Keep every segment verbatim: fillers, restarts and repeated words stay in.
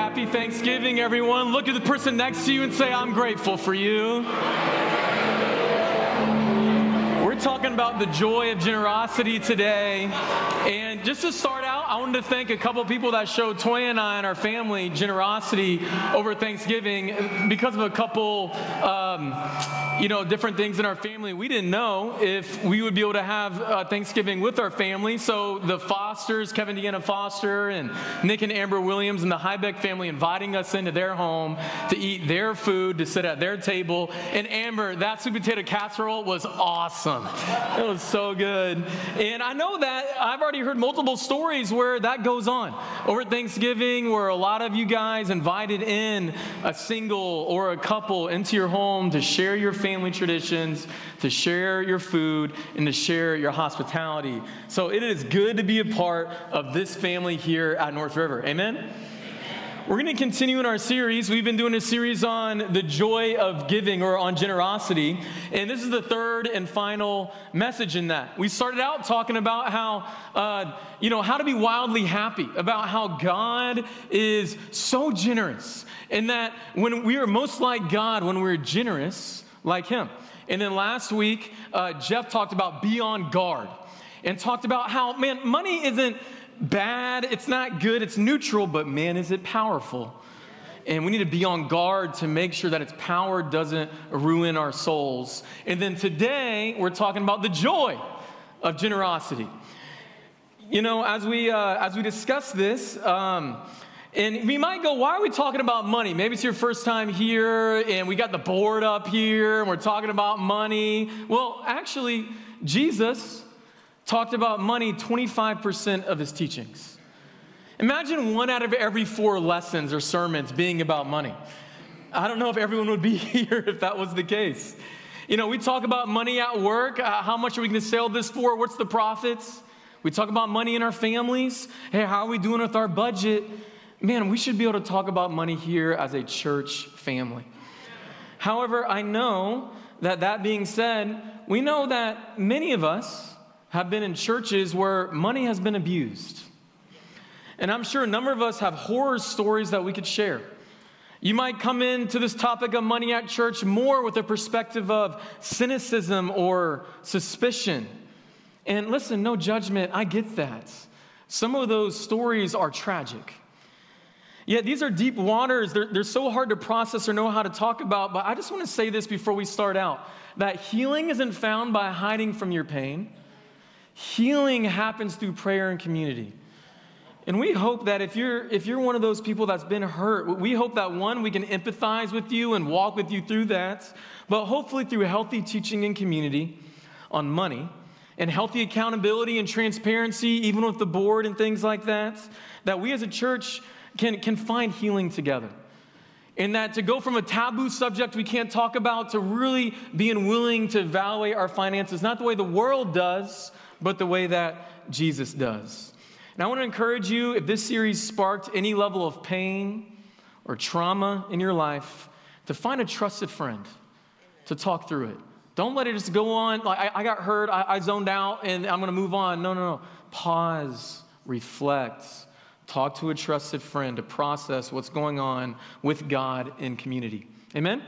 Happy Thanksgiving, everyone. Look at the person next to you and say, I'm grateful for you. We're talking about the joy of generosity today. And just to start out, I wanted to thank a couple of people that showed Toya and I and our family generosity over Thanksgiving because of a couple, um, you know, different things in our family. We didn't know if we would be able to have uh, Thanksgiving with our family. So the Fosters, Kevin and Deanna Foster, and Nick and Amber Williams, and the Heibeck family inviting us into their home to eat their food, to sit at their table. And Amber, that sweet potato casserole was awesome. It was so good. And I know that I've already heard multiple stories where that goes on over Thanksgiving, where a lot of you guys invited in a single or a couple into your home to share your family traditions, to share your food, and to share your hospitality. So it is good to be a part of this family here at North River. Amen? We're going to continue in our series. We've been doing a series on the joy of giving, or on generosity. And this is the third and final message in that. We started out talking about how, uh, you know, how to be wildly happy, about how God is so generous, and that when we are most like God, when we're generous like Him. And then last week, uh, Jeff talked about be on guard, and talked about how, man, money isn't bad, it's not good, it's neutral, but man, is it powerful. And we need to be on guard to make sure that its power doesn't ruin our souls. And then today, we're talking about the joy of generosity. You know, as we uh, as we discuss this, um, and we might go, why are we talking about money? Maybe it's your first time here, and we got the board up here, and we're talking about money. Well, actually, Jesus talked about money twenty-five percent of his teachings. Imagine one out of every four lessons or sermons being about money. I don't know if everyone would be here if that was the case. You know, we talk about money at work. Uh, how much are we going to sell this for? What's the profits? We talk about money in our families. Hey, how are we doing with our budget? Man, we should be able to talk about money here as a church family. However, I know that that being said, we know that many of us have been in churches where money has been abused. And I'm sure a number of us have horror stories that we could share. You might come into this topic of money at church more with a perspective of cynicism or suspicion. And listen, no judgment, I get that. Some of those stories are tragic. Yet these are deep waters. They're, they're so hard to process or know how to talk about. But I just want to say this before we start out, that healing isn't found by hiding from your pain. Healing happens through prayer and community. And we hope that if you're if you're one of those people that's been hurt, we hope that, one, we can empathize with you and walk with you through that, but hopefully through healthy teaching and community on money and healthy accountability and transparency, even with the board and things like that, that we as a church can, can find healing together. And that to go from a taboo subject we can't talk about to really being willing to evaluate our finances, not the way the world does, but the way that Jesus does. And I want to encourage you, if this series sparked any level of pain or trauma in your life, to find a trusted friend to talk through it. Don't let it just go on, like, I, I got hurt, I, I zoned out, and I'm going to move on. No, no, no. Pause, reflect, talk to a trusted friend to process what's going on with God in community. Amen?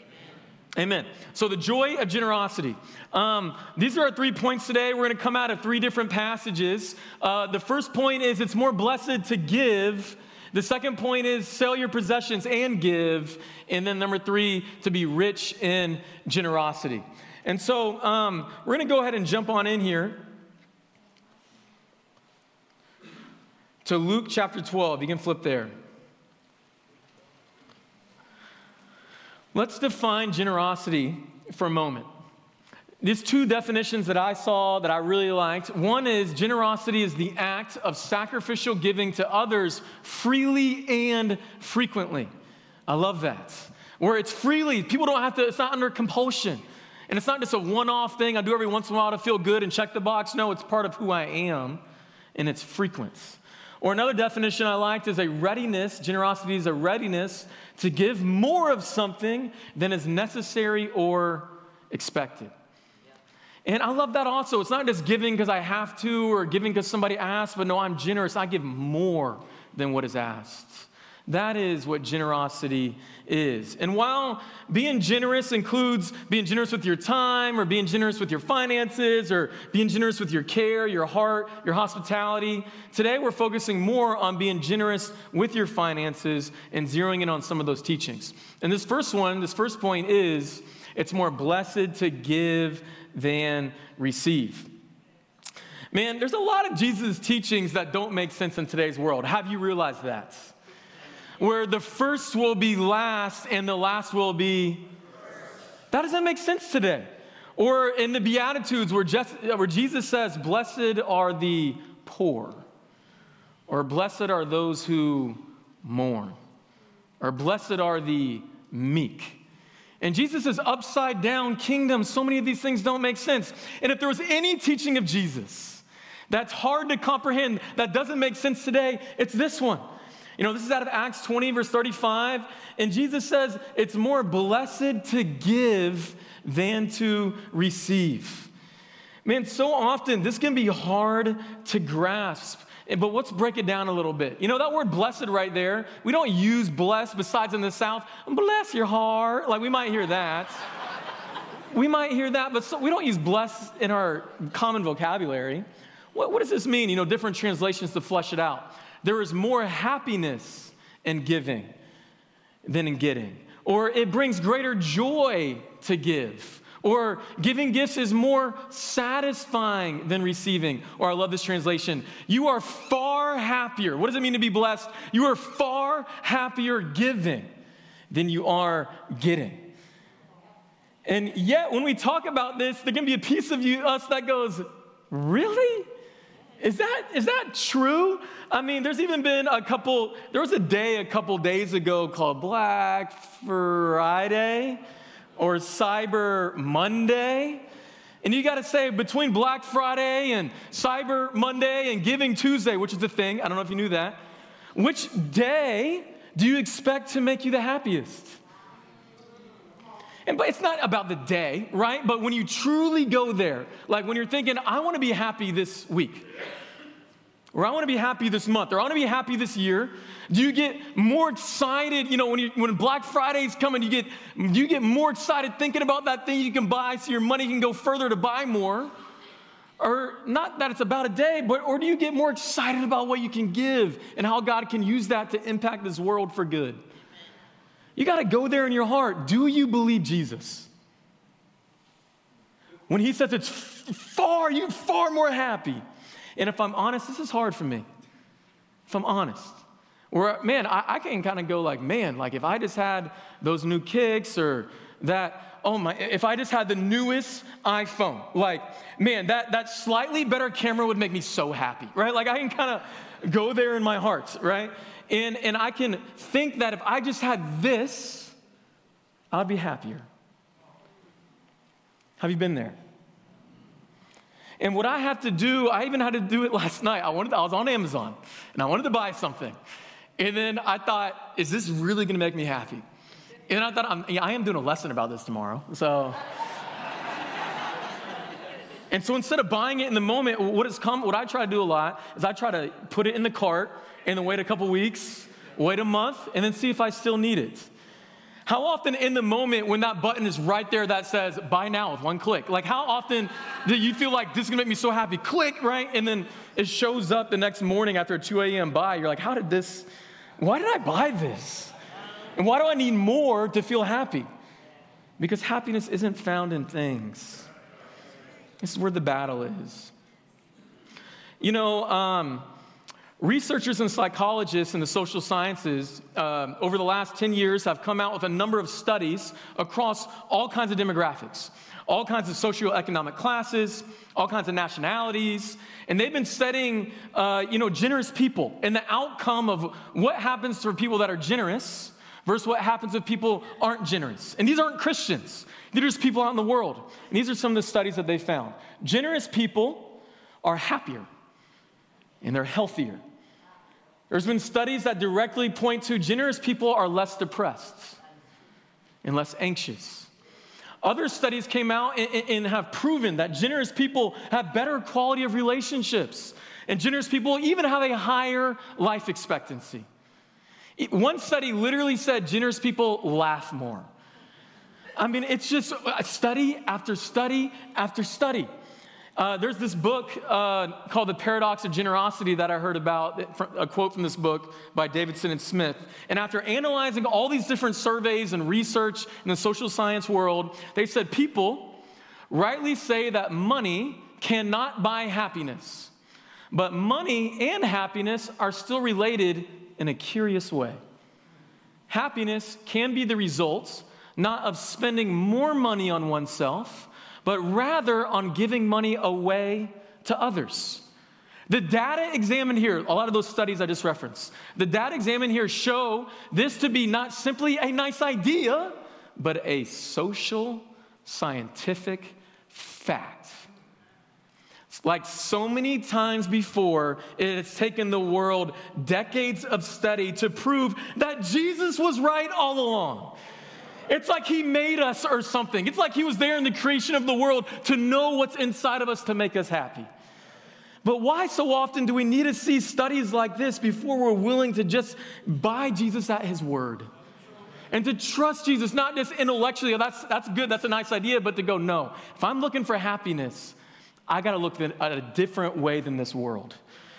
Amen. So the joy of generosity. Um, these are our three points today. We're going to come out of three different passages. Uh, the first point is it's more blessed to give. The second point is sell your possessions and give. And then number three, to be rich in generosity. And so um, we're going to go ahead and jump on in here to Luke chapter twelve. You can flip there. Let's define generosity for a moment. There's two definitions that I saw that I really liked. One is generosity is the act of sacrificial giving to others freely and frequently. I love that. Where it's freely, people don't have to, it's not under compulsion. And it's not just a one-off thing I do every once in a while to feel good and check the box. No, it's part of who I am, and it's frequent. Or another definition I liked is a readiness. Generosity is a readiness to give more of something than is necessary or expected. Yeah. And I love that also. It's not just giving because I have to or giving because somebody asked, but no, I'm generous. I give more than what is asked. That is what generosity is. And while being generous includes being generous with your time or being generous with your finances or being generous with your care, your heart, your hospitality, today we're focusing more on being generous with your finances and zeroing in on some of those teachings. And this first one, this first point is, it's more blessed to give than receive. Man, there's a lot of Jesus' teachings that don't make sense in today's world. Have you realized that? Where the first will be last and the last will be first. That doesn't make sense today. Or in the Beatitudes where, just, where Jesus says, blessed are the poor, or blessed are those who mourn, or blessed are the meek. And Jesus' upside down kingdom, so many of these things don't make sense. And if there was any teaching of Jesus that's hard to comprehend, that doesn't make sense today, it's this one. You know, this is out of Acts twenty, verse thirty-five, and Jesus says it's more blessed to give than to receive. Man, so often this can be hard to grasp, but let's break it down a little bit. You know, that word blessed right there, we don't use blessed besides in the South. Bless your heart. Like, we might hear that. We might hear that, but so, we don't use blessed in our common vocabulary. What, what does this mean? You know, different translations to flesh it out. There is more happiness in giving than in getting. Or it brings greater joy to give. Or giving gifts is more satisfying than receiving. Or I love this translation. You are far happier. What does it mean to be blessed? You are far happier giving than you are getting. And yet when we talk about this, there can be a piece of you, us that goes, really? Is that, is that true? I mean, there's even been a couple, there was a day a couple days ago called Black Friday or Cyber Monday. And you got to say, between Black Friday and Cyber Monday and Giving Tuesday, which is the thing, I don't know if you knew that, which day do you expect to make you the happiest? And but it's not about the day, right? But when you truly go there, like when you're thinking, I want to be happy this week, or I want to be happy this month, or I want to be happy this year, do you get more excited, you know, when you when Black Friday's coming, you get you get more excited thinking about that thing you can buy so your money can go further to buy more? Or not that it's about a day, but or do you get more excited about what you can give and how God can use that to impact this world for good? You got to go there in your heart. Do you believe Jesus? When he says it's far, you're far more happy. And if I'm honest, this is hard for me. If I'm honest. Or, man, I, I can kind of go like, man, like if I just had those new kicks or that, oh my, if I just had the newest iPhone, like, man, that, that slightly better camera would make me so happy, right? Like I can kind of go there in my heart, right? And, and I can think that if I just had this, I'd be happier. Have you been there? And what I have to do, I even had to do it last night. I wanted, I was on Amazon, and I wanted to buy something. And then I thought, is this really going to make me happy? And I thought, I'm, I am doing a lesson about this tomorrow. So, and so instead of buying it in the moment, what has come, what I try to do a lot is I try to put it in the cart and then wait a couple weeks, wait a month, and then see if I still need it. How often in the moment when that button is right there that says, buy now with one click, like how often do you feel like this is gonna make me so happy? Click, right? And then it shows up the next morning after a two a.m. buy. You're like, how did this, why did I buy this? And why do I need more to feel happy? Because happiness isn't found in things. This is where the battle is. You know, um, researchers and psychologists in the social sciences um, over the last ten years have come out with a number of studies across all kinds of demographics, all kinds of socioeconomic classes, all kinds of nationalities, and they've been studying, uh, you know, generous people and the outcome of what happens for people that are generous versus what happens if people aren't generous. And these aren't Christians. These are just people out in the world. And these are some of the studies that they found. Generous people are happier and they're healthier. There's been studies that directly point to generous people are less depressed and less anxious. Other studies came out and, and have proven that generous people have better quality of relationships. And generous people even have a higher life expectancy. One study literally said generous people laugh more. I mean, it's just study after study after study. Uh, there's this book uh, called The Paradox of Generosity that I heard about, a quote from this book by Davidson and Smith. And after analyzing all these different surveys and research in the social science world, they said people rightly say that money cannot buy happiness, but money and happiness are still related in a curious way. Happiness can be the result not of spending more money on oneself, but rather on giving money away to others. The data examined here, a lot of those studies I just referenced, the data examined here show this to be not simply a nice idea, but a social, scientific fact. Like so many times before, it has taken the world decades of study to prove that Jesus was right all along. It's like he made us or something. It's like he was there in the creation of the world to know what's inside of us to make us happy. But why so often do we need to see studies like this before we're willing to just buy Jesus at his word? And to trust Jesus, not just intellectually, oh, that's, that's good, that's a nice idea, but to go, no. If I'm looking for happiness, I got to look at a different way than this world.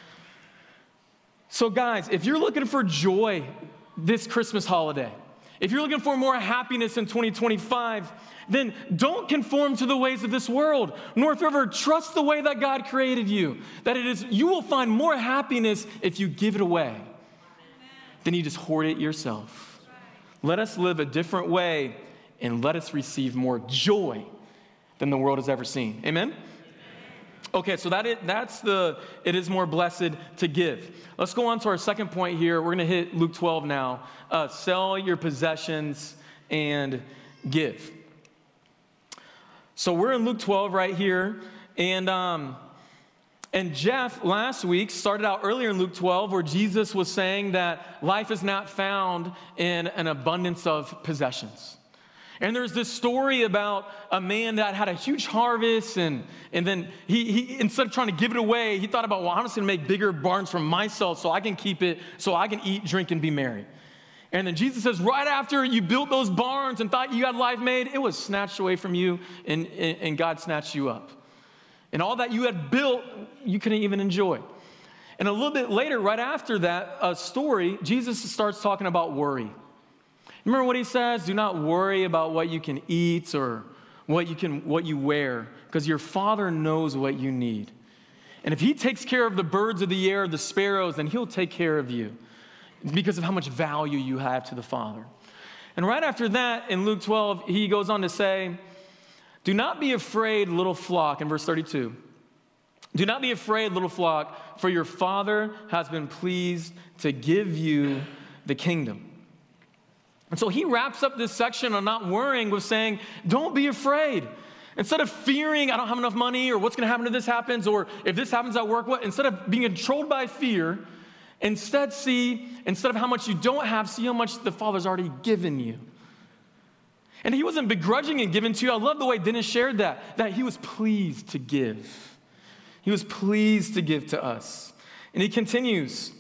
So guys, if you're looking for joy this Christmas holiday, if you're looking for more happiness in twenty twenty-five, then don't conform to the ways of this world. North River, trust the way that God created you. That it is, you will find more happiness if you give it away than you just hoard it yourself. Let us live a different way and let us receive more joy than the world has ever seen. Amen? Okay, so that is, that's the, it is more blessed to give. Let's go on to our second point here. We're going to hit Luke twelve now. Uh, sell your possessions and give. So we're in Luke twelve right here. And, um, and Jeff last week started out earlier in Luke twelve where Jesus was saying that life is not found in an abundance of possessions. And there's this story about a man that had a huge harvest, and, and then he, he, instead of trying to give it away, he thought about, well, I'm just going to make bigger barns for myself so I can keep it, so I can eat, drink, and be merry. And then Jesus says, right after you built those barns and thought you had life made, it was snatched away from you, and, and, and God snatched you up. And all that you had built, you couldn't even enjoy. And a little bit later, right after that uh, story, Jesus starts talking about worry. Remember what he says? Do not worry about what you can eat or what you can, what you wear, because your Father knows what you need. And if he takes care of the birds of the air, the sparrows, then he'll take care of you because of how much value you have to the Father. And right after that, in Luke twelve, he goes on to say, do not be afraid, little flock, in verse thirty-two. Do not be afraid, little flock, for your Father has been pleased to give you the kingdom. And so he wraps up this section on not worrying with saying, don't be afraid. Instead of fearing, I don't have enough money, or what's going to happen if this happens, or if this happens at work, what? Instead of being controlled by fear, instead see, instead of how much you don't have, see how much the Father's already given you. And he wasn't begrudging and giving to you. I love the way Dennis shared that, that he was pleased to give. He was pleased to give to us. And he continues.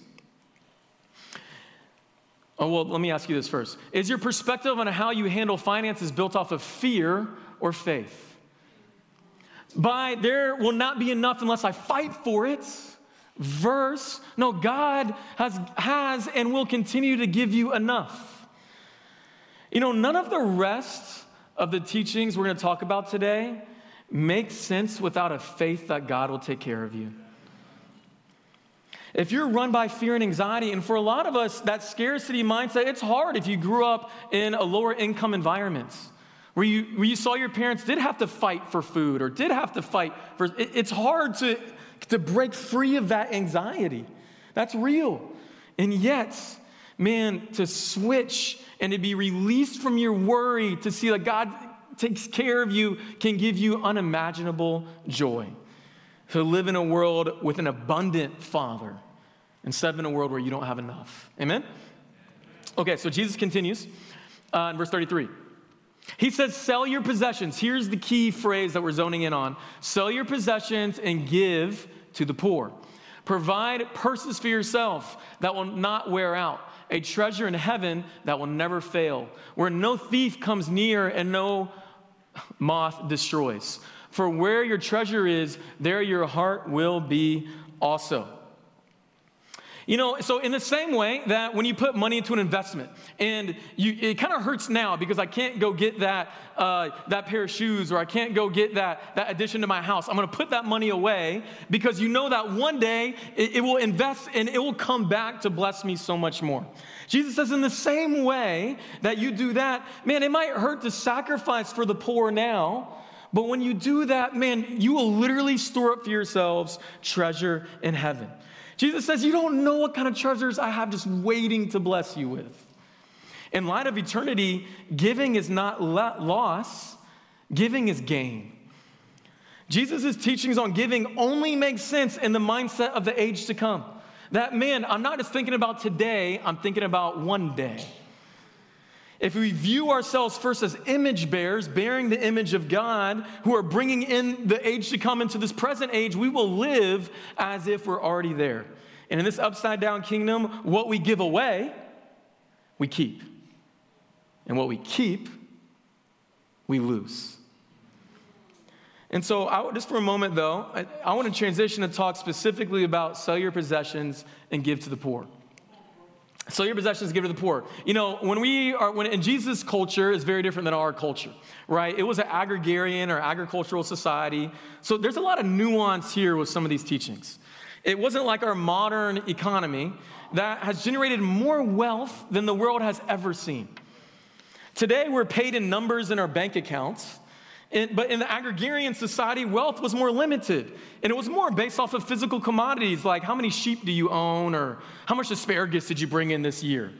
Oh, well, let me ask you this first. Is your perspective on how you handle finances built off of fear or faith? By there will not be enough unless I fight for it. Verse, no, God has, has and will continue to give you enough. You know, none of the rest of the teachings we're going to talk about today makes sense without a faith that God will take care of you. If you're run by fear and anxiety, and for a lot of us, that scarcity mindset, it's hard if you grew up in a lower income environment where you, where you saw your parents did have to fight for food or did have to fight for, it, it's hard to, to break free of that anxiety. That's real. And yet, man, to switch and to be released from your worry, to see that God takes care of you, can give you unimaginable joy. To live in a world with an abundant Father instead of in a world where you don't have enough. Amen? Okay, so Jesus continues uh, in verse thirty-three. He says, sell your possessions. Here's the key phrase that we're zoning in on. Sell your possessions and give to the poor. Provide purses for yourself that will not wear out, a treasure in heaven that will never fail, where no thief comes near and no moth destroys. For where your treasure is, there your heart will be also. You know, so in the same way that when you put money into an investment, and you, it kind of hurts now because I can't go get that uh, that pair of shoes, or I can't go get that, that addition to my house. I'm going to put that money away because you know that one day it, it will invest and it will come back to bless me so much more. Jesus says in the same way that you do that, man, it might hurt to sacrifice for the poor now, but when you do that, man, you will literally store up for yourselves treasure in heaven. Jesus says, you don't know what kind of treasures I have just waiting to bless you with. In light of eternity, giving is not loss, giving is gain. Jesus' teachings on giving only make sense in the mindset of the age to come. That, man, I'm not just thinking about today, I'm thinking about one day. If we view ourselves first as image bearers, bearing the image of God, who are bringing in the age to come into this present age, we will live as if we're already there. And in this upside down kingdom, what we give away, we keep. And what we keep, we lose. And so I, just for a moment, though, I, I want to transition and talk specifically about sell your possessions and give to the poor. Sell your possessions, give to the poor. You know, when we are, when in Jesus' culture is very different than our culture, right? It was an agrarian or agricultural society. So there's a lot of nuance here with some of these teachings. It wasn't like our modern economy that has generated more wealth than the world has ever seen. Today, we're paid in numbers in our bank accounts. In, but in the agrarian society, wealth was more limited. And it was more based off of physical commodities, like how many sheep do you own, or how much asparagus did you bring in this year?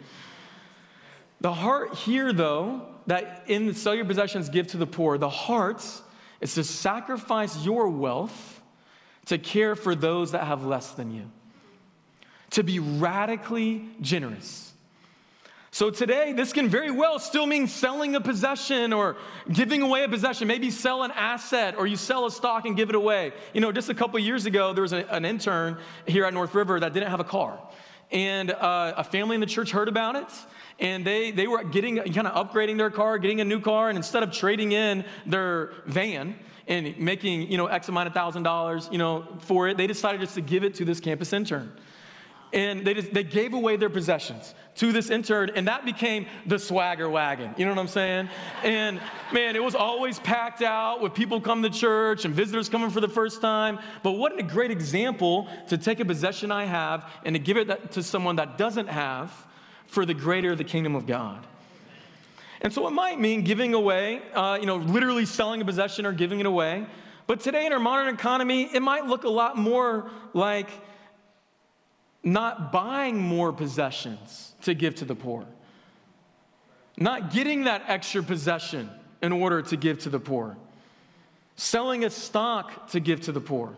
The heart here, though, that in the sell your possessions, give to the poor, the heart is to sacrifice your wealth to care for those that have less than you, to be radically generous. So today, this can very well still mean selling a possession or giving away a possession. Maybe sell an asset, or you sell a stock and give it away. You know, just a couple years ago, there was a, an intern here at North River that didn't have a car. And uh, a family in the church heard about it, and they, they were getting, kind of upgrading their car, getting a new car, and instead of trading in their van and making, you know, X amount of thousand dollars, you know, for it, they decided just to give it to this campus intern. And they just, they gave away their possessions to this intern, and that became the swagger wagon. You know what I'm saying? And man, it was always packed out with people coming to church and visitors coming for the first time. But what a great example to take a possession I have and to give it to someone that doesn't have for the greater the kingdom of God. And so it might mean giving away, uh, you know, literally selling a possession or giving it away. But today in our modern economy, it might look a lot more like not buying more possessions to give to the poor. Not getting that extra possession in order to give to the poor. Selling a stock to give to the poor.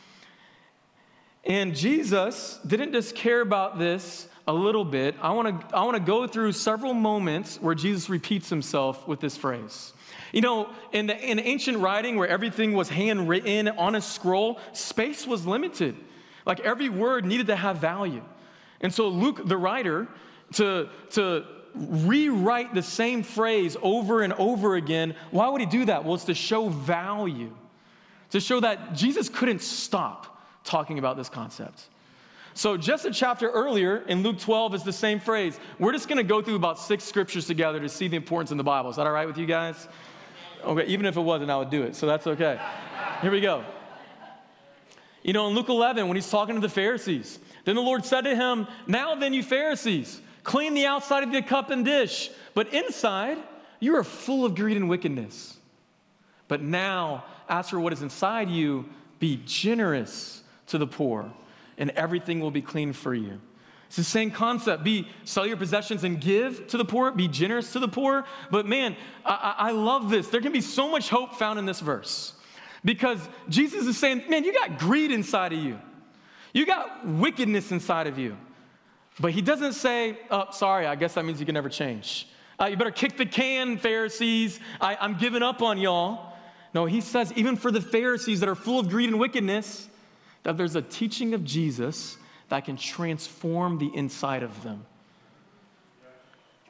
And Jesus didn't just care about this a little bit. I want to I want to go through several moments where Jesus repeats himself with this phrase. You know, in the in ancient writing where everything was handwritten on a scroll, space was limited. Like every word needed to have value. And so Luke, the writer, to, to rewrite the same phrase over and over again, why would he do that? Well, it's to show value. To show that Jesus couldn't stop talking about this concept. So just a chapter earlier in Luke twelve is the same phrase. We're just going to go through about six scriptures together to see the importance in the Bible. Is that all right with you guys? Okay, even if it wasn't, I would do it. So that's okay. Here we go. You know, in Luke eleven, when he's talking to the Pharisees, then the Lord said to him, "Now then, you Pharisees, clean the outside of the cup and dish, but inside you are full of greed and wickedness. But now, as for what is inside you, be generous to the poor, and everything will be clean for you." It's the same concept. Be, sell your possessions and give to the poor. Be generous to the poor. But man, I, I love this. There can be so much hope found in this verse. Because Jesus is saying, man, you got greed inside of you. You got wickedness inside of you. But he doesn't say, oh, sorry, I guess that means you can never change. Uh, you better kick the can, Pharisees. I, I'm giving up on y'all. No, he says, even for the Pharisees that are full of greed and wickedness, that there's a teaching of Jesus that can transform the inside of them.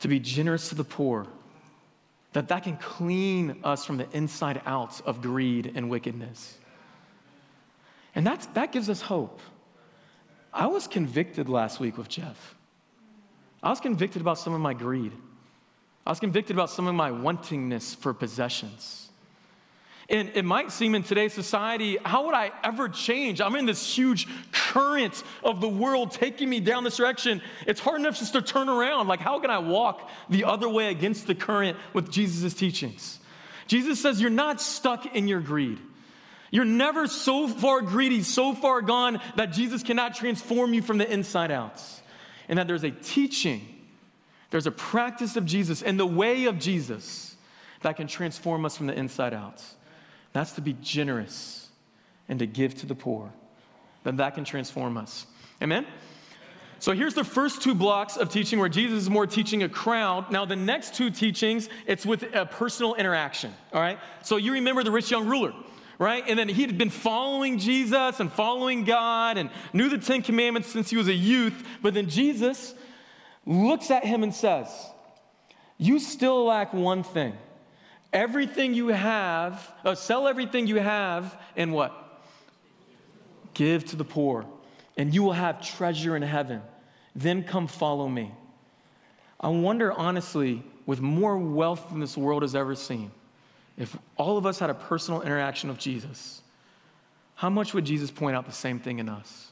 to be generous to the poor, that that can clean us from the inside out of greed and wickedness. And that's, that gives us hope. I was convicted last week with Jeff. I was convicted about some of my greed. I was convicted about some of my wantingness for possessions. And it might seem in today's society, how would I ever change? I'm in this huge current of the world taking me down this direction. It's hard enough just to turn around. Like, how can I walk the other way against the current with Jesus' teachings? Jesus says you're not stuck in your greed. You're never so far greedy, so far gone that Jesus cannot transform you from the inside out. And that there's a teaching, there's a practice of Jesus and the way of Jesus that can transform us from the inside out. That's to be generous and to give to the poor. Then that can transform us. Amen? So here's the first two blocks of teaching where Jesus is more teaching a crowd. Now the next two teachings, it's with a personal interaction, all right? So you remember the rich young ruler, right? And then he had been following Jesus and following God and knew the Ten Commandments since he was a youth. But then Jesus looks at him and says, you still lack one thing. Everything you have, uh, sell everything you have and what? Give to the poor, and you will have treasure in heaven. Then come follow me. I wonder, honestly, with more wealth than this world has ever seen, if all of us had a personal interaction with Jesus, how much would Jesus point out the same thing in us?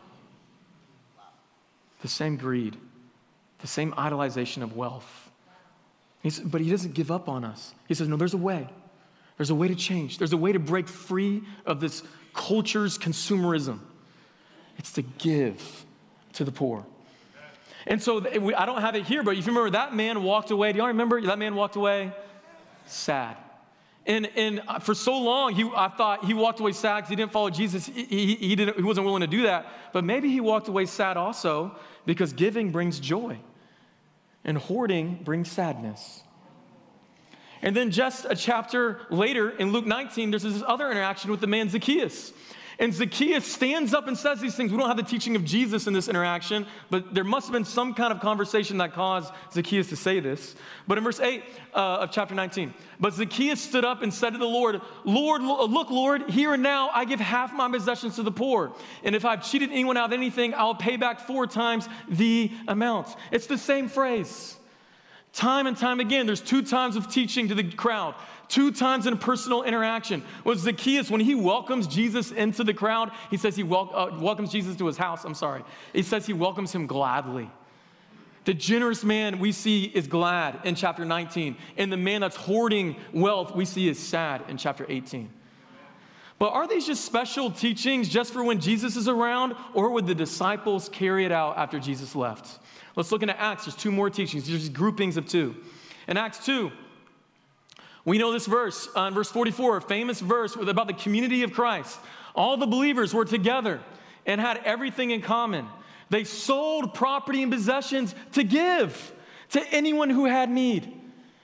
The same greed, the same idolization of wealth. He's, but he doesn't give up on us. He says, no, there's a way. There's a way to change. There's a way to break free of this culture's consumerism. It's to give to the poor. And so I don't have it here, but if you remember, that man walked away. Do y'all remember? That man walked away sad. And, and for so long, he, I thought he walked away sad because he didn't follow Jesus. He, he, he, didn't, he wasn't willing to do that. But maybe he walked away sad also because giving brings joy. And hoarding brings sadness. And then just a chapter later in Luke nineteen, there's this other interaction with the man Zacchaeus. And Zacchaeus stands up and says these things. We don't have the teaching of Jesus in this interaction, but there must have been some kind of conversation that caused Zacchaeus to say this. But in verse eight uh, of chapter nineteen, but Zacchaeus stood up and said to the Lord, Lord, look, Lord, here and now I give half my possessions to the poor. And if I've cheated anyone out of anything, I'll pay back four times the amount. It's the same phrase. Time and time again, there's two times of teaching to the crowd, two times in a personal interaction. With Zacchaeus, when he welcomes Jesus into the crowd, he says he wel- uh, welcomes Jesus to his house, I'm sorry. He says he welcomes him gladly. The generous man we see is glad in chapter nineteen, and the man that's hoarding wealth we see is sad in chapter eighteen. But are these just special teachings just for when Jesus is around, or would the disciples carry it out after Jesus left? Let's look into Acts. There's two more teachings. There's groupings of two. In Acts two, we know this verse, uh, in verse forty-four, a famous verse about the community of Christ. All the believers were together and had everything in common. They sold property and possessions to give to anyone who had need.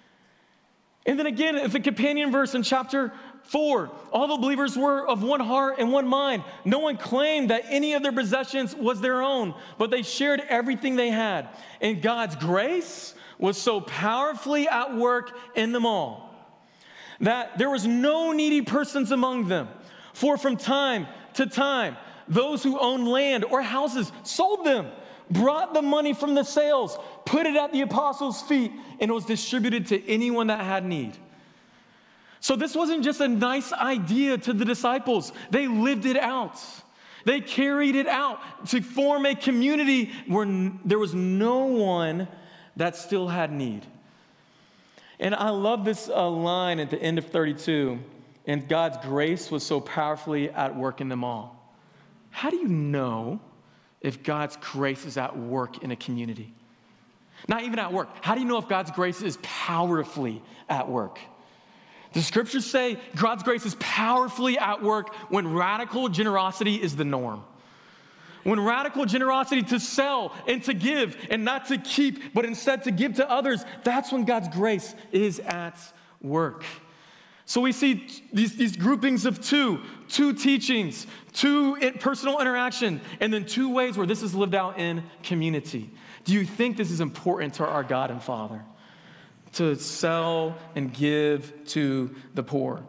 And then again, the companion verse in chapter four, all the believers were of one heart and one mind. No one claimed that any of their possessions was their own, but they shared everything they had. And God's grace was so powerfully at work in them all that there was no needy persons among them. For from time to time, those who owned land or houses sold them, brought the money from the sales, put it at the apostles' feet, and it was distributed to anyone that had need. So this wasn't just a nice idea to the disciples. They lived it out. They carried it out to form a community where n- there was no one that still had need. And I love this uh, line at the end of thirty-two. And God's grace was so powerfully at work in them all. How do you know if God's grace is at work in a community? Not even at work. How do you know if God's grace is powerfully at work? The scriptures say God's grace is powerfully at work when radical generosity is the norm. When radical generosity to sell and to give and not to keep, but instead to give to others, that's when God's grace is at work. So we see these, these groupings of two, two teachings, two personal interaction, and then two ways where this is lived out in community. Do you think this is important to our God and Father? To sell and give to the poor.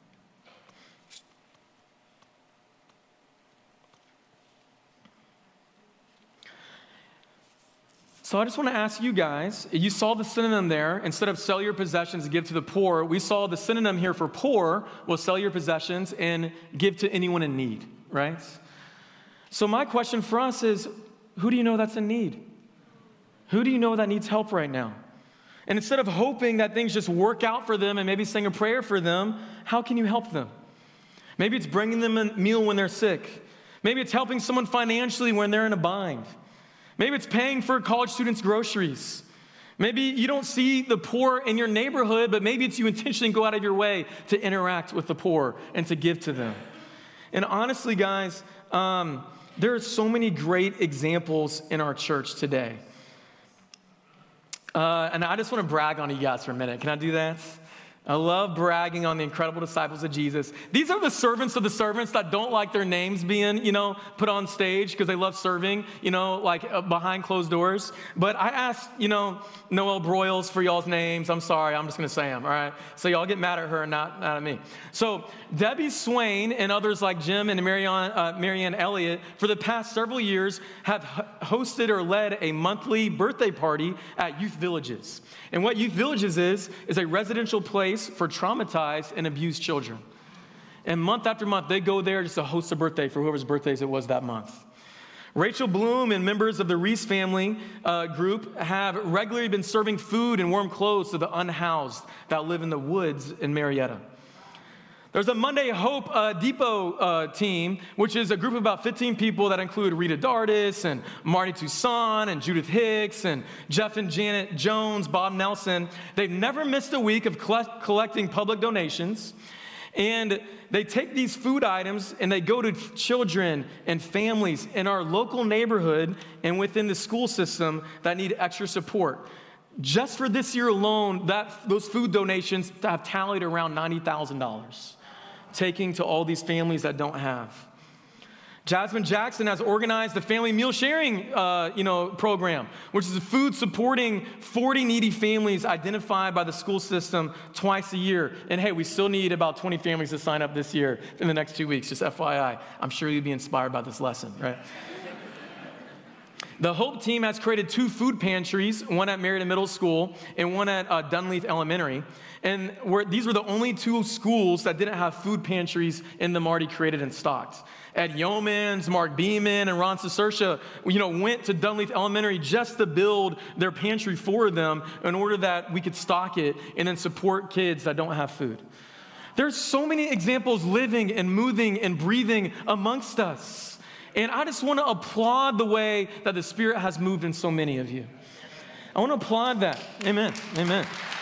So I just want to ask you guys, you saw the synonym there. Instead of sell your possessions and give to the poor, we saw the synonym here for poor was sell your possessions and give to anyone in need, right? So my question for us is, who do you know that's in need? Who do you know that needs help right now? And instead of hoping that things just work out for them and maybe saying a prayer for them, how can you help them? Maybe it's bringing them a meal when they're sick. Maybe it's helping someone financially when they're in a bind. Maybe it's paying for college students' groceries. Maybe you don't see the poor in your neighborhood, but maybe it's you intentionally go out of your way to interact with the poor and to give to them. And honestly, guys, um, there are so many great examples in our church today. Uh, and I just want to brag on you guys for a minute. Can I do that? I love bragging on the incredible disciples of Jesus. These are the servants of the servants that don't like their names being, you know, put on stage because they love serving, you know, like uh, behind closed doors. But I asked, you know, Noelle Broyles for y'all's names. I'm sorry, I'm just going to say them, all right? So y'all get mad at her and not, not at me. So Debbie Swain and others like Jim and Marianne, uh, Marianne Elliott for the past several years have hosted or led a monthly birthday party at youth villages. And what youth villages is, is a residential place for traumatized and abused children. And month after month, they go there just to host a birthday for whoever's birthdays it was that month. Rachel Bloom and members of the Reese family uh, group have regularly been serving food and warm clothes to the unhoused that live in the woods in Marietta. There's a Monday Hope uh, Depot uh, team, which is a group of about fifteen people that include Rita Dardis and Marty Toussaint and Judith Hicks and Jeff and Janet Jones, Bob Nelson. They've never missed a week of collect- collecting public donations. And they take these food items and they go to children and families in our local neighborhood and within the school system that need extra support. Just for this year alone, that those food donations have tallied around ninety thousand dollars. Taking to all these families that don't have. Jasmine Jackson has organized the family meal sharing uh, you know, program, which is a food supporting forty needy families identified by the school system twice a year. And hey, we still need about twenty families to sign up this year in the next two weeks, just F Y I. I'm sure you'll be inspired by this lesson, right? The Hope team has created two food pantries, one at Marietta Middle School and one at uh, Dunleith Elementary. And where, these were the only two schools that didn't have food pantries in them already created and stocked. Ed Yeomans, Mark Beeman, and Ron Sersha, you know, went to Dunleith Elementary just to build their pantry for them in order that we could stock it and then support kids that don't have food. There's so many examples living and moving and breathing amongst us. And I just want to applaud the way that the Spirit has moved in so many of you. I want to applaud that. Amen. Amen.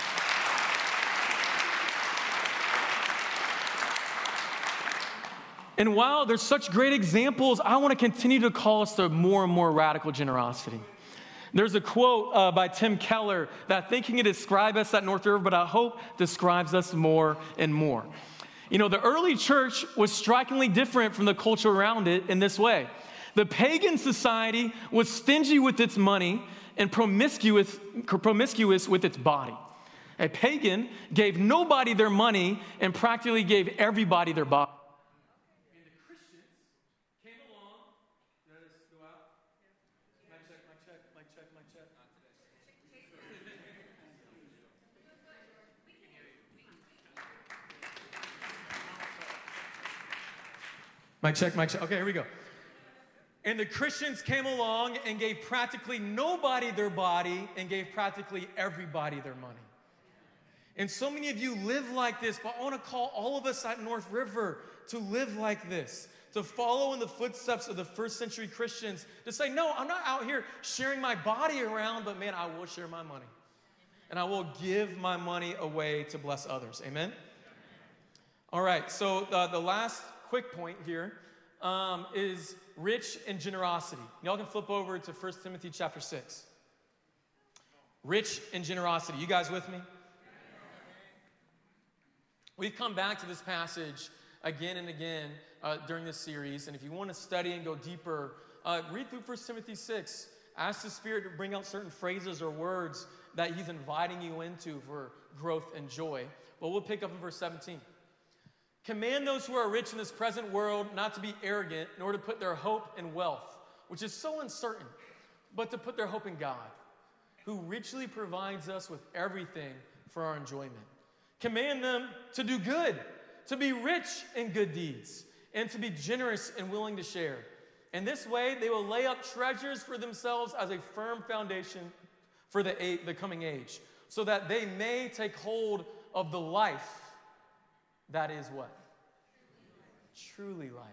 And while there's such great examples, I want to continue to call us to more and more radical generosity. There's a quote uh, by Tim Keller that I think can describe us at North River, but I hope describes us more and more. You know, the early church was strikingly different from the culture around it in this way. The pagan society was stingy with its money and promiscuous, promiscuous with its body. A pagan gave nobody their money and practically gave everybody their body. And the Christians came along. Did I just go out? Mic check, mic check, mic check, mic check. Mic check, mic check. Okay, here we go. And the Christians came along and gave practically nobody their body and gave practically everybody their money. And so many of you live like this, but I want to call all of us at North River to live like this, to follow in the footsteps of the first century Christians, to say, no, I'm not out here sharing my body around, but man, I will share my money. And I will give my money away to bless others. Amen? All right, so uh, the last quick point here um, is rich in generosity. Y'all can flip over to First Timothy chapter six. Rich in generosity. You guys with me? We've come back to this passage again and again uh, during this series, and if you want to study and go deeper, uh, read through First Timothy six. Ask the Spirit to bring out certain phrases or words that he's inviting you into for growth and joy. But we'll pick up in verse seventeen. Command those who are rich in this present world not to be arrogant, nor to put their hope in wealth, which is so uncertain, but to put their hope in God, who richly provides us with everything for our enjoyment. Command them to do good, to be rich in good deeds, and to be generous and willing to share. In this way, they will lay up treasures for themselves as a firm foundation for the, a- the coming age, so that they may take hold of the life that is what? Truly life.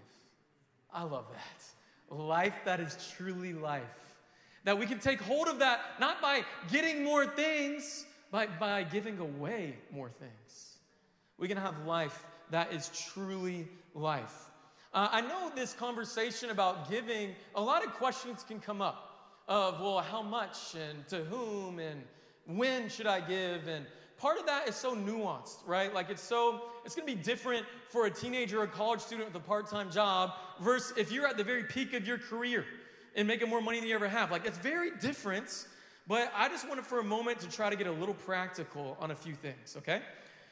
I love that. Life that is truly life. That we can take hold of that, not by getting more things, but by giving away more things. We can have life that is truly life. Uh, I know this conversation about giving, a lot of questions can come up of, well, how much and to whom and when should I give? And part of that is so nuanced, right? Like it's so, it's going to be different for a teenager or a college student with a part-time job versus if you're at the very peak of your career and making more money than you ever have. Like it's very different, but I just wanted for a moment to try to get a little practical on a few things, okay?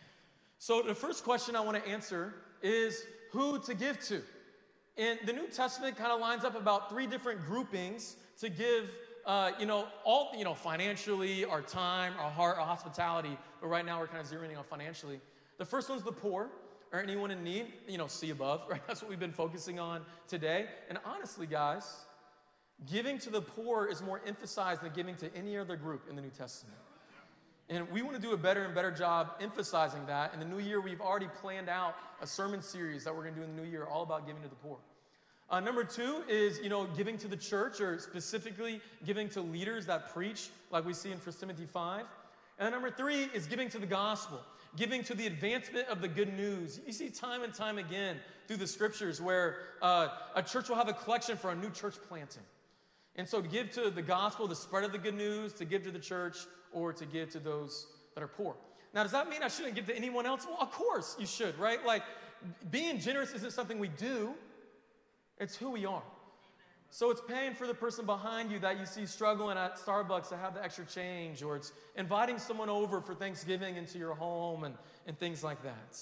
So the first question I want to answer is who to give to. And the New Testament kind of lines up about three different groupings to give, uh, you know, all, you know, financially, our time, our heart, our hospitality. But right now we're kind of zeroing in on financially. The first one's the poor or anyone in need, you know, see above, right? That's what we've been focusing on today. And honestly, guys, giving to the poor is more emphasized than giving to any other group in the New Testament. And we want to do a better and better job emphasizing that. In the new year, we've already planned out a sermon series that we're going to do in the new year all about giving to the poor. Uh, number two is, you know, giving to the church, or specifically giving to leaders that preach, like we see in First Timothy five. And then number three is giving to the gospel, giving to the advancement of the good news. You see time and time again through the scriptures where uh, a church will have a collection for a new church planting. And so to give to the gospel, the spread of the good news, to give to the church, or to give to those that are poor. Now, does that mean I shouldn't give to anyone else? Well, of course you should, right? Like, being generous isn't something we do. It's who we are. So it's paying for the person behind you that you see struggling at Starbucks to have the extra change, or it's inviting someone over for Thanksgiving into your home and, and things like that.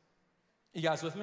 You guys with me?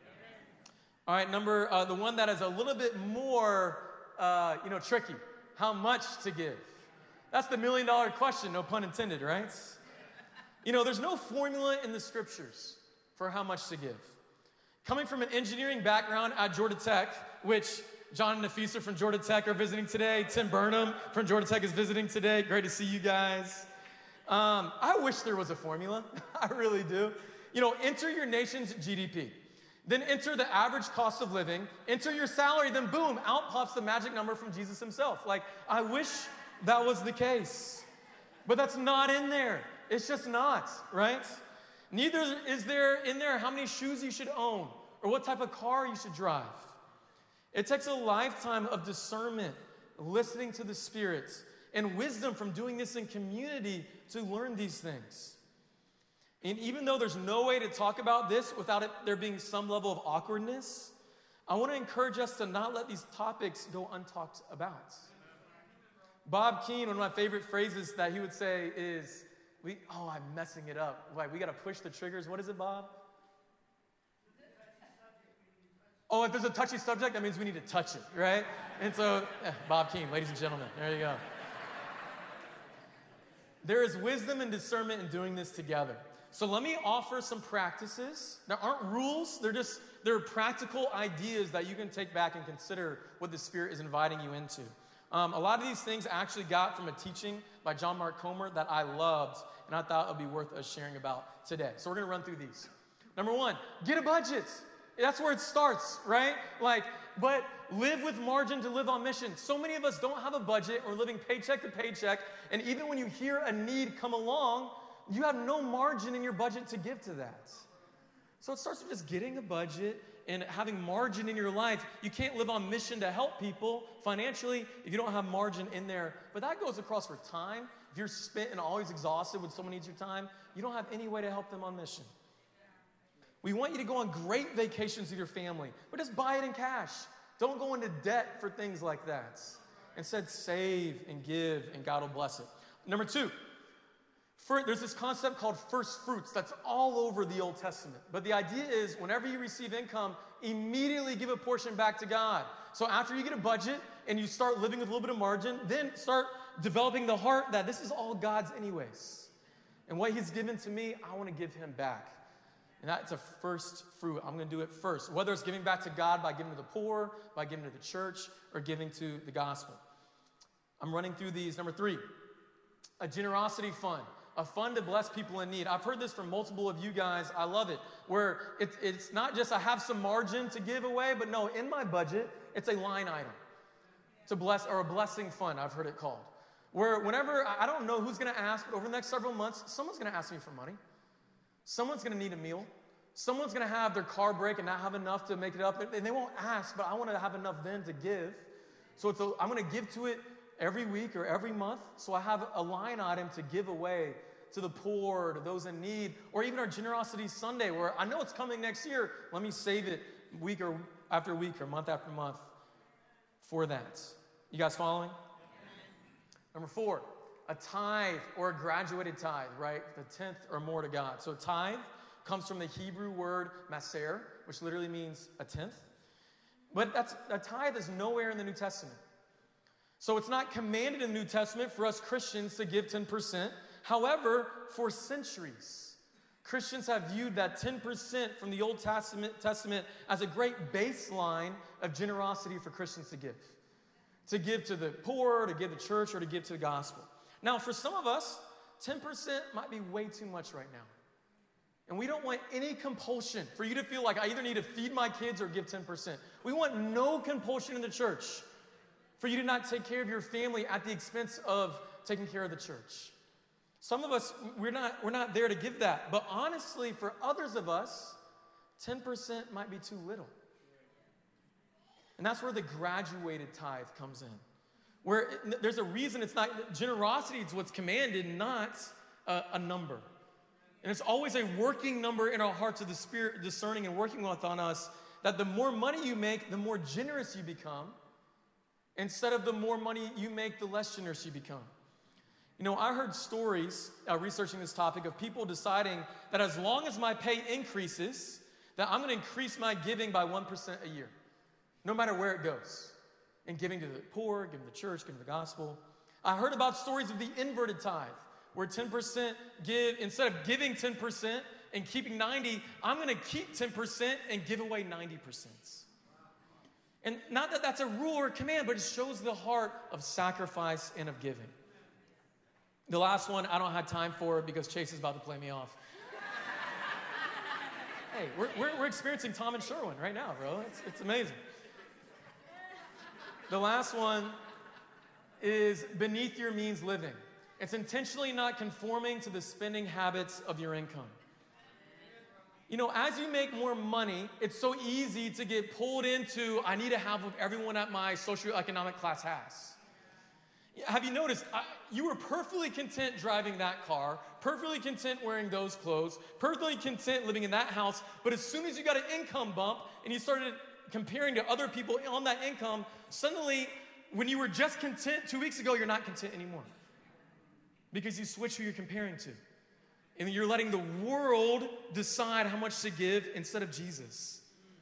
All right, number, uh, the one that is a little bit more, uh, you know, tricky. How much to give? That's the million dollar question, no pun intended, right? You know, there's no formula in the scriptures for how much to give. Coming from an engineering background at Georgia Tech, which John and Nafisa from Georgia Tech are visiting today. Tim Burnham from Georgia Tech is visiting today. Great to see you guys. Um, I wish there was a formula. I really do. You know, enter your nation's G D P. Then enter the average cost of living. Enter your salary. Then boom, out pops the magic number from Jesus himself. Like, I wish that was the case. But that's not in there. It's just not, right? Neither is there in there how many shoes you should own or what type of car you should drive. It takes a lifetime of discernment, listening to the Spirit, and wisdom from doing this in community to learn these things. And even though there's no way to talk about this without it, there being some level of awkwardness, I want to encourage us to not let these topics go untalked about. Bob Keene, one of my favorite phrases that he would say is, we, oh, I'm messing it up. Like, we got to push the triggers. What is it, Bob? Oh, if there's a touchy subject, that means we need to touch it, right? And so, eh, Bob Keene, ladies and gentlemen, there you go. There is wisdom and discernment in doing this together. So let me offer some practices. There aren't rules. They're just, they're practical ideas that you can take back and consider what the Spirit is inviting you into. Um, a lot of these things I actually got from a teaching by John Mark Comer that I loved, and I thought it would be worth us sharing about today. So we're going to run through these. Number one, get a budget. That's where it starts, right? Like, but live with margin to live on mission. So many of us don't have a budget. We're living paycheck to paycheck, and even when you hear a need come along, you have no margin in your budget to give to that. So it starts with just getting a budget and having margin in your life. You can't live on mission to help people financially if you don't have margin in there. But that goes across for time. If you're spent and always exhausted when someone needs your time, you don't have any way to help them on mission. We want you to go on great vacations with your family, but just buy it in cash. Don't go into debt for things like that. Instead, save and give, and God will bless it. Number two, for, there's this concept called first fruits that's all over the Old Testament. But the idea is whenever you receive income, immediately give a portion back to God. So after you get a budget and you start living with a little bit of margin, then start developing the heart that this is all God's anyways. And what he's given to me, I want to give him back. And that's a first fruit. I'm going to do it first. Whether it's giving back to God by giving to the poor, by giving to the church, or giving to the gospel. I'm running through these. Number three, a generosity fund. A fund to bless people in need. I've heard this from multiple of you guys. I love it. Where it, it's not just I have some margin to give away, but no, in my budget, it's a line item. To bless, or a blessing fund, I've heard it called. Where whenever, I don't know who's going to ask, but over the next several months, someone's going to ask me for money. Someone's going to need a meal. Someone's going to have their car break and not have enough to make it up. And they won't ask, but I want to have enough then to give. So it's a, I'm going to give to it every week or every month. So I have a line item to give away to the poor, to those in need, or even our Generosity Sunday, where I know it's coming next year. Let me save it week or after week or month after month for that. You guys following? Number four, a tithe or a graduated tithe, right? The tenth or more to God. So tithe comes from the Hebrew word maser, which literally means a tenth. But that's, a tithe is nowhere in the New Testament. So it's not commanded in the New Testament for us Christians to give ten percent. However, for centuries, Christians have viewed that ten percent from the Old Testament, Testament as a great baseline of generosity for Christians to give. To give to the poor, to give to the church, or to give to the gospel. Now, for some of us, ten percent might be way too much right now. And we don't want any compulsion for you to feel like I either need to feed my kids or give ten percent. We want no compulsion in the church for you to not take care of your family at the expense of taking care of the church. Some of us, we're not, we're not there to give that. But honestly, for others of us, ten percent might be too little. And that's where the graduated tithe comes in. Where it, there's a reason it's not, generosity is what's commanded, not a, a number. And it's always a working number in our hearts of the Spirit discerning and working with on us, that the more money you make, the more generous you become, instead of the more money you make, the less generous you become. You know, I heard stories, uh, researching this topic, of people deciding that as long as my pay increases, that I'm going to increase my giving by one percent a year, no matter where it goes. And giving to the poor, giving to the church, giving to the gospel. I heard about stories of the inverted tithe, where ten percent give, instead of giving ten percent and keeping ninety, I'm going to keep ten percent and give away ninety percent. And not that that's a rule or a command, but it shows the heart of sacrifice and of giving. The last one, I don't have time for it because Chase is about to play me off. Hey, we're, we're, we're experiencing Tom and Sherwin right now, bro. It's, it's amazing. The last one is beneath your means living. It's intentionally not conforming to the spending habits of your income. You know, as you make more money, it's so easy to get pulled into, I need to have what everyone at my socioeconomic class has. Have you noticed, I, you were perfectly content driving that car, perfectly content wearing those clothes, perfectly content living in that house, but as soon as you got an income bump and you started comparing to other people on that income, suddenly, when you were just content two weeks ago, you're not content anymore. Because you switch who you're comparing to. And you're letting the world decide how much to give instead of Jesus.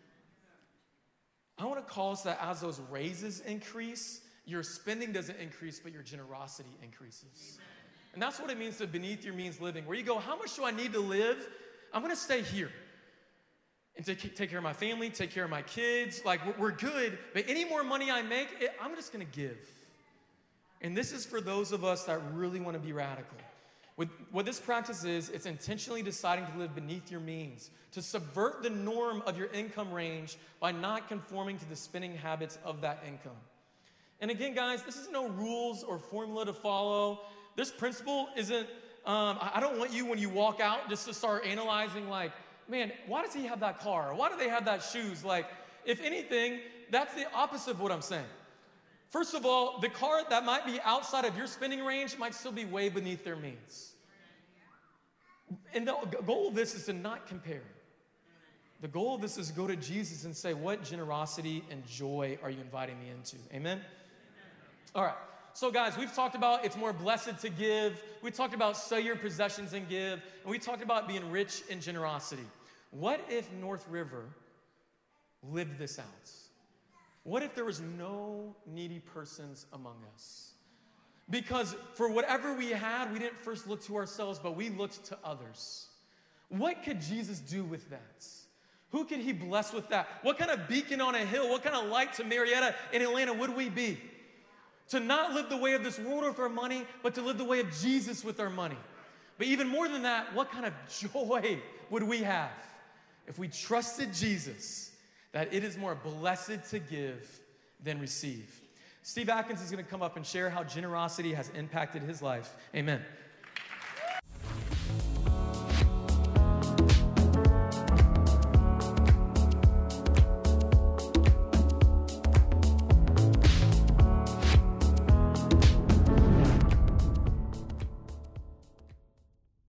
I want to call us that as those raises increase, your spending doesn't increase, but your generosity increases. And that's what it means to beneath your means living, where you go, how much do I need to live? I'm going to stay here and take, take care of my family, take care of my kids. Like, we're good, but any more money I make, it, I'm just going to give. And this is for those of us that really want to be radical. With, what this practice is, it's intentionally deciding to live beneath your means, to subvert the norm of your income range by not conforming to the spending habits of that income. And again, guys, this is no rules or formula to follow. This principle isn't, um, I don't want you when you walk out just to start analyzing like, man, why does he have that car? Why do they have that shoes? Like, if anything, that's the opposite of what I'm saying. First of all, the car that might be outside of your spending range might still be way beneath their means. And the goal of this is to not compare. The goal of this is to go to Jesus and say, what generosity and joy are you inviting me into? Amen? All right. So guys, we've talked about it's more blessed to give. We talked about sell your possessions and give. And we talked about being rich in generosity. What if North River lived this out? What if there was no needy persons among us? Because for whatever we had, we didn't first look to ourselves, but we looked to others. What could Jesus do with that? Who could he bless with that? What kind of beacon on a hill, what kind of light to Marietta and Atlanta would we be? To not live the way of this world with our money, but to live the way of Jesus with our money. But even more than that, what kind of joy would we have if we trusted Jesus, that it is more blessed to give than receive? Steve Atkins is going to come up and share how generosity has impacted his life. Amen.